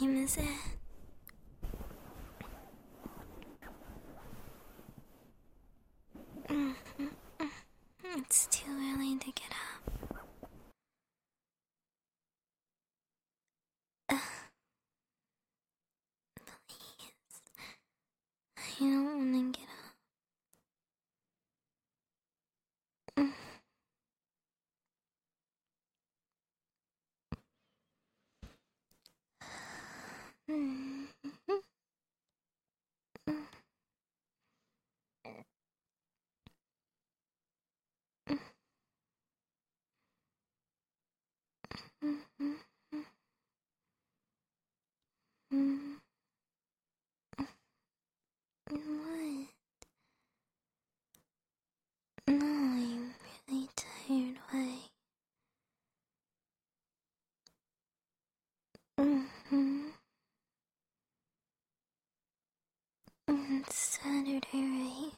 time is it? It's too early to get up. Please. I don't want to get up. What? No, I'm really tired. Why? It's Saturday, right?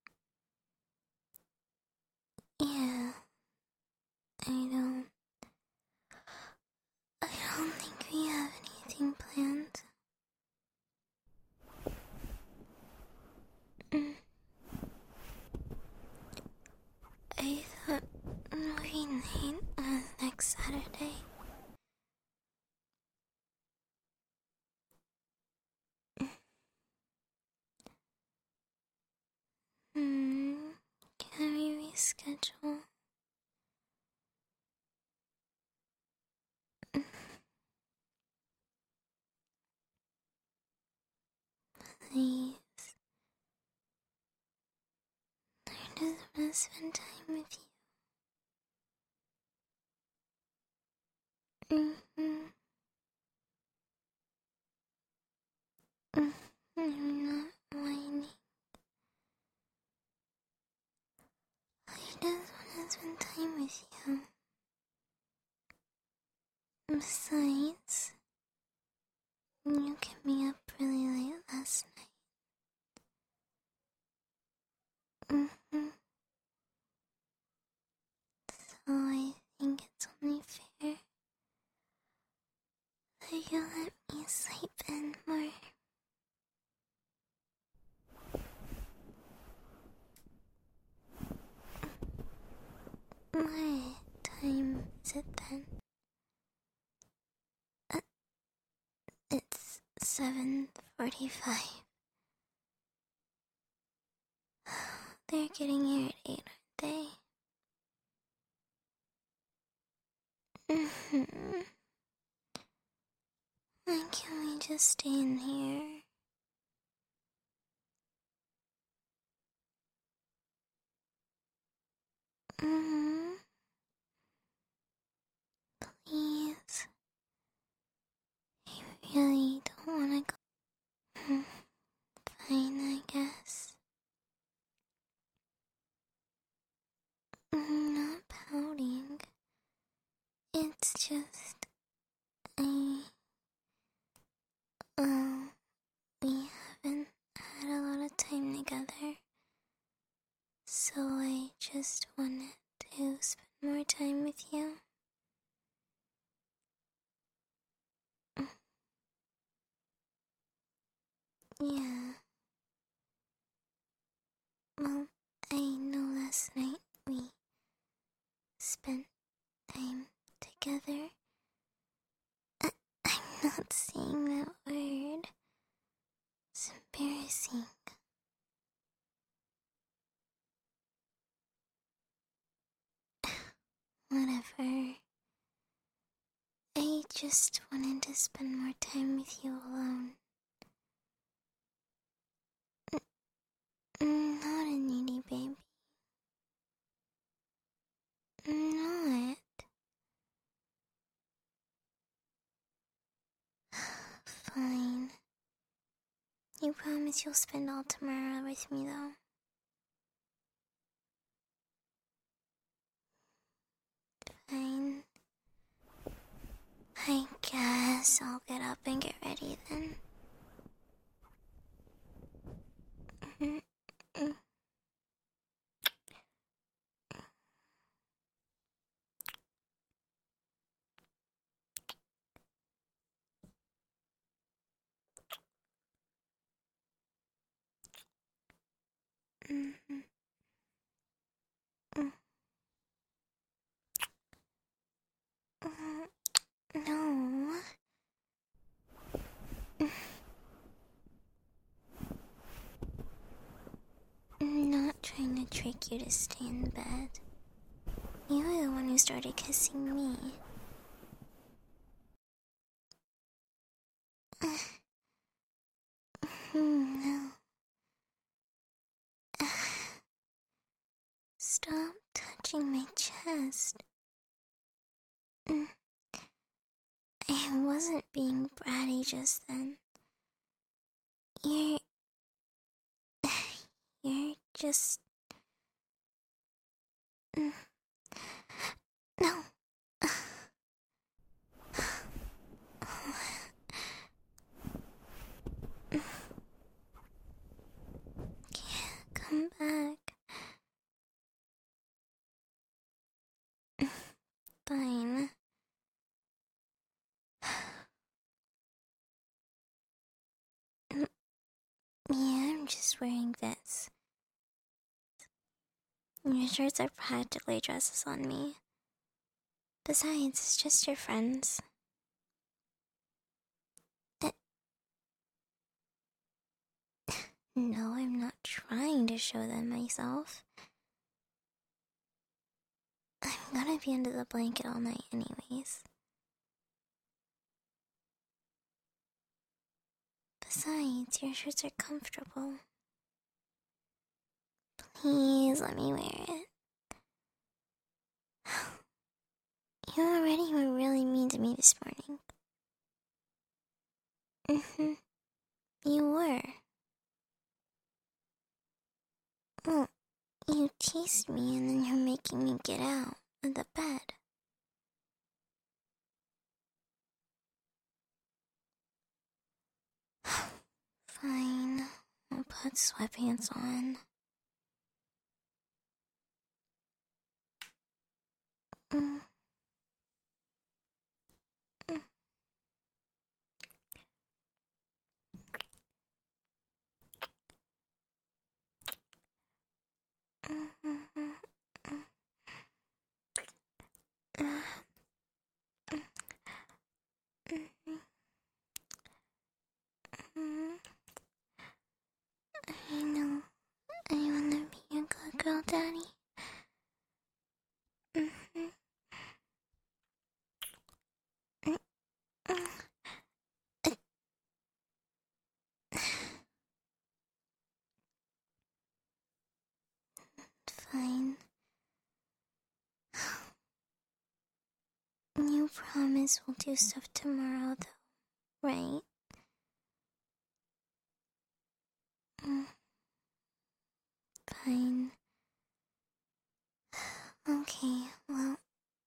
Yeah. I don't think we have anything planned. I thought movie night was next Saturday. Can we reschedule? Please. I just want to spend time with you. I'm not whining. I just want to spend time with you. Besides, you kept me up really late last night. So I think it's only fair that you let me sleep in more. What time is it then? It's 7:45. They're getting here at 8, aren't they? Why can't we just stay in here? Please. I really don't want to go. Fine, I guess. I'm not pouting. It's just, we haven't had a lot of time together. So I just wanted to spend more time with you. Yeah. Well, I know last night we spent time together. I'm not saying that word. It's embarrassing. Whatever. I just wanted to spend more time with you alone. Not a needy baby. Not. Fine. You promise you'll spend all tomorrow with me, though? Fine. I guess I'll get up and get ready then. Mm-hmm. Mm. No. I'm not trying to trick you to stay in bed. You were the one who started kissing me. No. Stop touching my chest. I wasn't being bratty just then. You're... You're just... No. Come back. Fine. Yeah, I'm just wearing this. Your shirts are practically dresses on me. Besides, it's just your friends. No, I'm not trying to show them myself. I'm gonna be under the blanket all night anyways. Besides, your shirts are comfortable. Please let me wear it. You already were really mean to me this morning. You were. Well, you teased me and then you're making me get out of the bed. Fine, I'll put sweatpants on. Mm. Mm. I know. I wanna be a good girl, Daddy. Fine. You promise we'll do stuff tomorrow, though, right? Fine. Okay, well,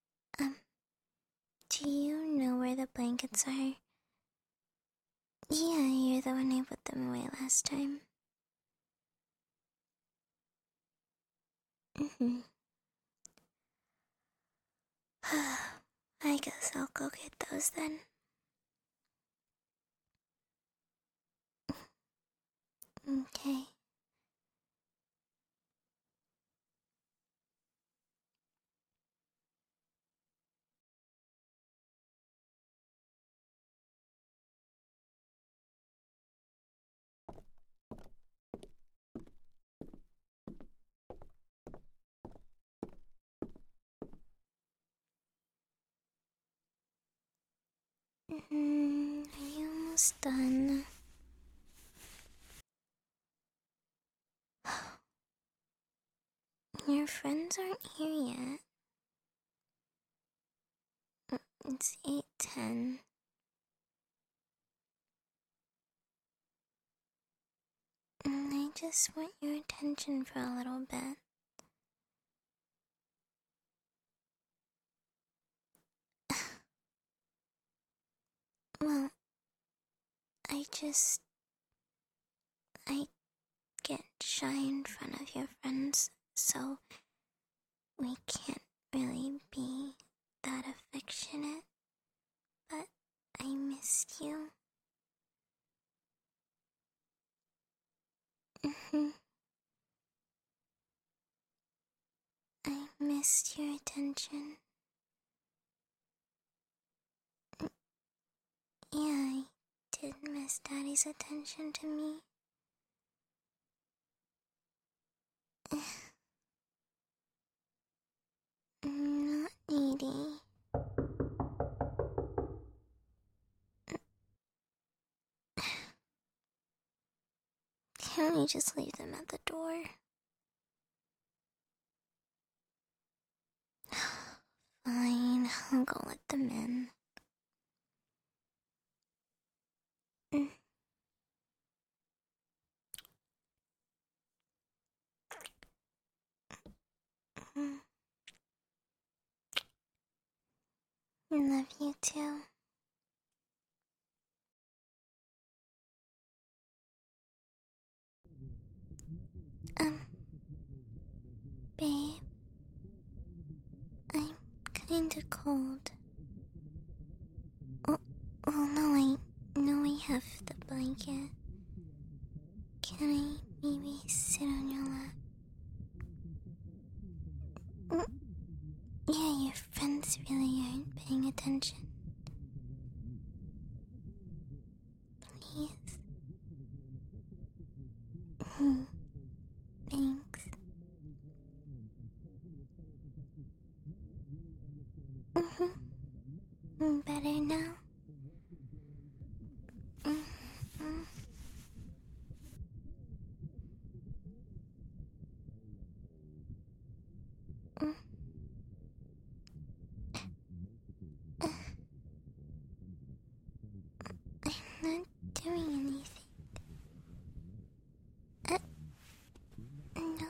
do you know where the blankets are? Yeah, you're the one who put them away last time. I guess I'll go get those then. Okay. Are you almost done? Your friends aren't here yet. It's 8:10. I just want your attention for a little bit. Well, I get shy in front of your friends, so we can't really be that affectionate. But I missed you. missed your attention. Yeah, I did miss Daddy's attention to me. Not needy. Can't we just leave them at the door? Fine, I'll go let them in. Love you too. Babe, I'm kinda cold. No, I know I have the blanket. Can I maybe sit on your lap? Yeah, your friends really aren't paying attention. Please. Thanks. Better now? I'm not doing anything. No,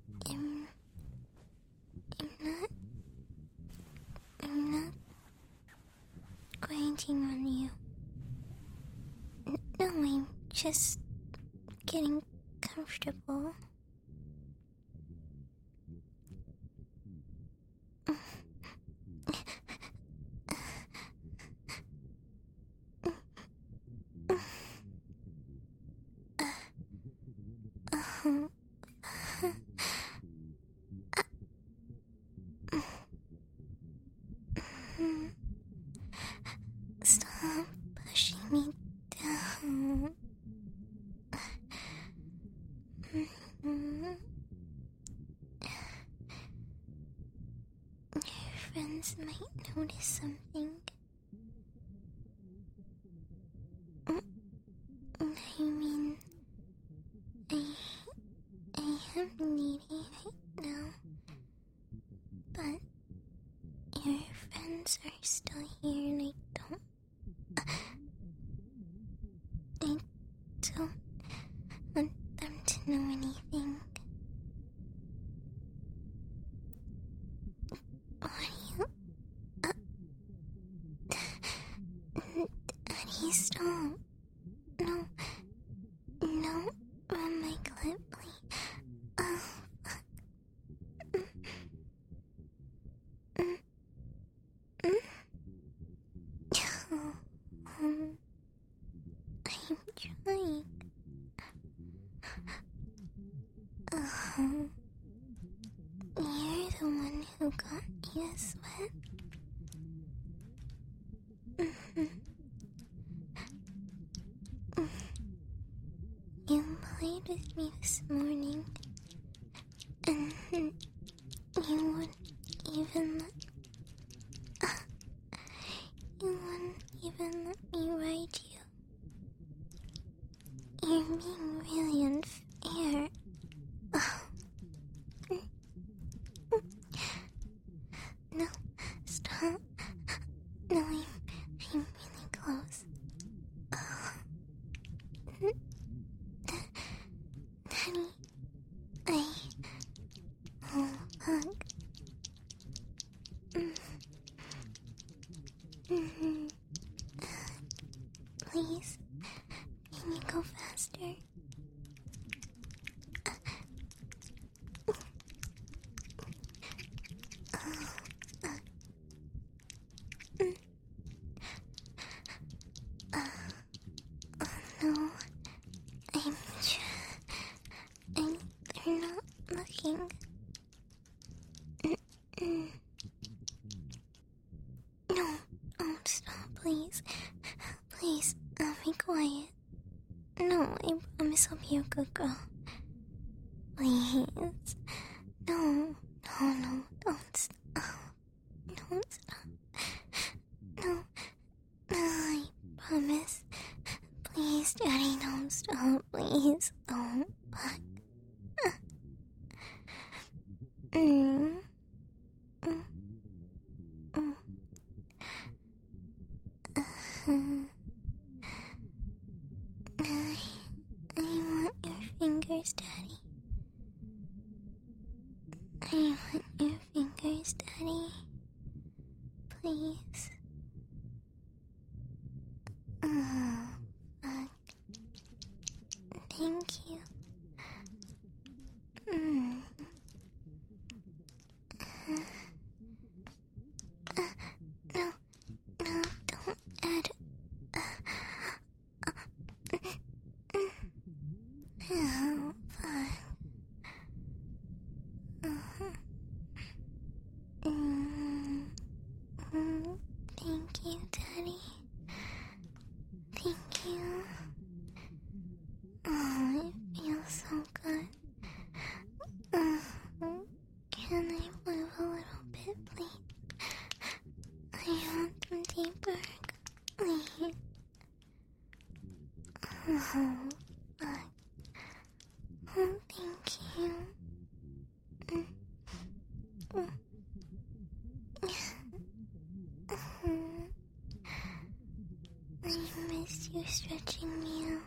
I'm not grinding on you. No, I'm just getting comfortable. Stop pushing me down. Your friends might notice something. I mean, I am needy right now, but your friends are still here and I don't want them to know anything. What are you... Daddy, stop. No, run my clip, please. Oh, fuck. I'm trying. You're the one who got me this wet. You played with me this morning, and you wouldn't even let me ride you. You're being really unfair. No, stop. No, I'm really close. Daddy, oh, fuck. Please, can you go faster? No, they're not looking. good girl. Please. No, don't stop. Don't stop. No, I promise. Please, Daddy, don't stop. Please, don't. I want your fingers, Daddy. I want your fingers, Daddy. Please. Oh, fuck. Thank you. No, don't add. Oh, fuck. Thank you, Daddy. Thank you. Oh, it feels so good. Can I move a little bit, please? I want some deeper, please. Oh, fuck. Oh, thank you. I missed you stretching me out.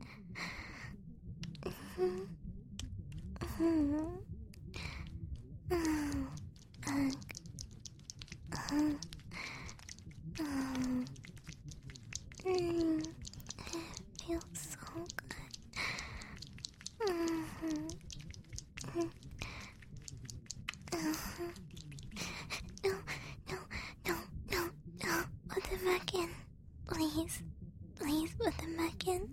It feels so good. No. Put them back in. Please, put them back in.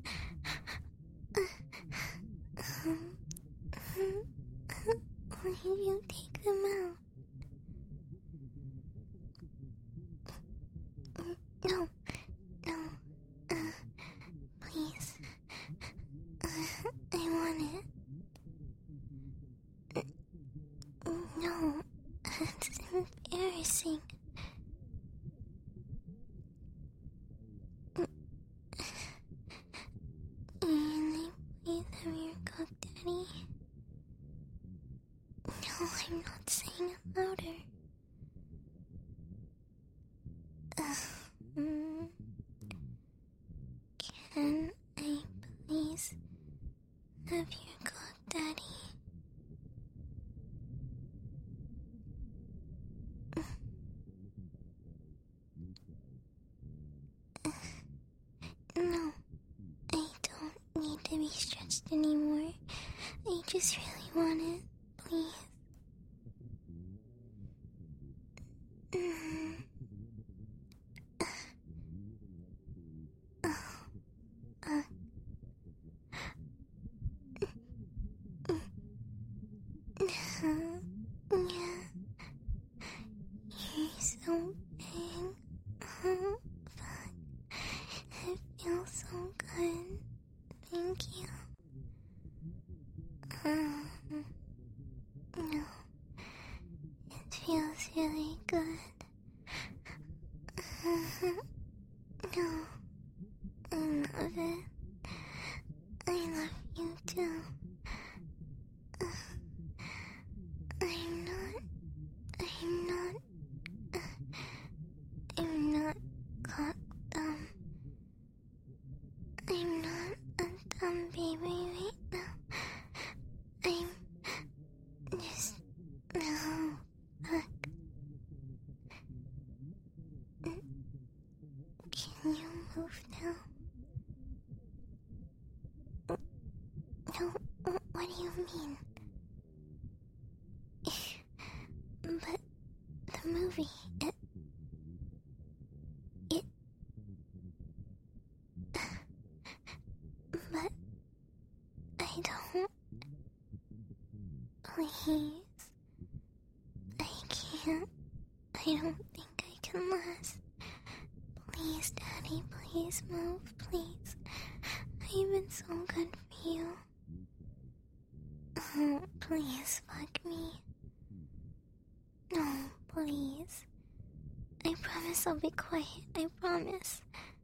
Why did you take them out? No. Please. I want it. No, it's embarrassing. And I please have your cock, Daddy. No, I'm not saying it louder. Can I please have your cock, Daddy? No, I don't need to be stretched anymore. I just really want it, please. Yeah, you're so big. Fuck. It feels so good. Thank you. No. It feels really good. No. I love it. I love you too. I'm not cock dumb. I'm not a dumb baby right now. I'm just no. Fuck. Can you move now? No, what do you mean? But the movie, it but I don't. Please. I can't. I don't think I can last. Please, Daddy, please move, please. I've been so good for you. Oh, please fuck me. No, please. I promise I'll be quiet. I promise.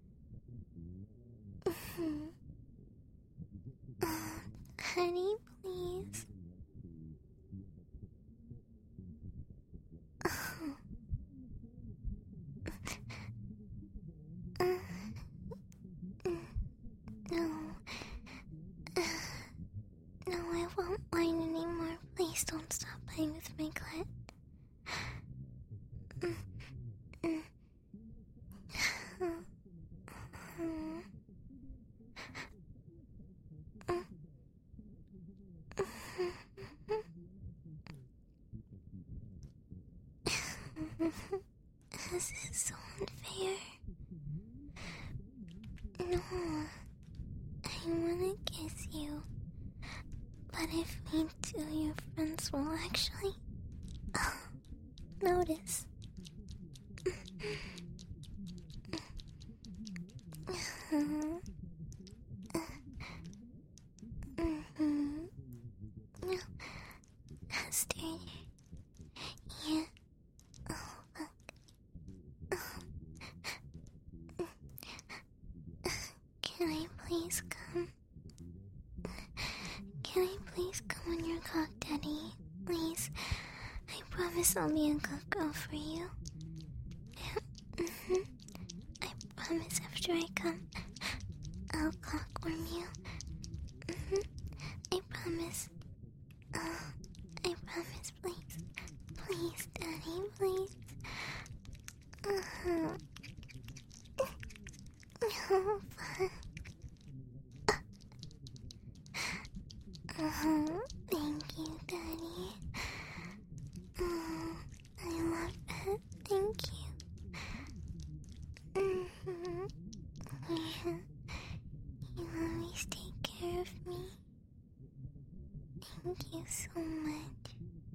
Honey, please. No. No, I won't whine anymore. Please don't stop playing with my clit. This is so unfair. No, I wanna kiss you. But if we do, your friends will actually notice. Mustard. Yeah. Oh, fuck. Can I please come? Can I please come on your cock, Daddy? Please. I promise I'll be a good girl for you. I promise after I come, I'll cockworm you. I promise. I promise, please. Please, Daddy, please. Oh, fuck. Thank you, Daddy. I love it. Thank you. Yeah. You always take care of me. Thank you so much.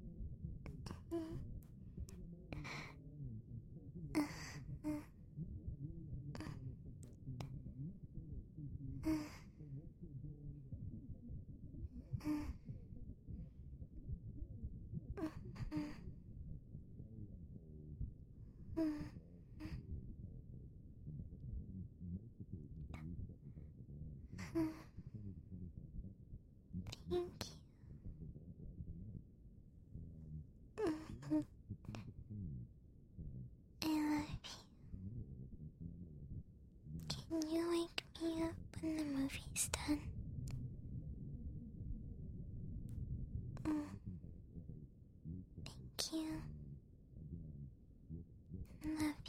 Thank you. I love you. Can you wake me up when the movie's done? Thank you. Love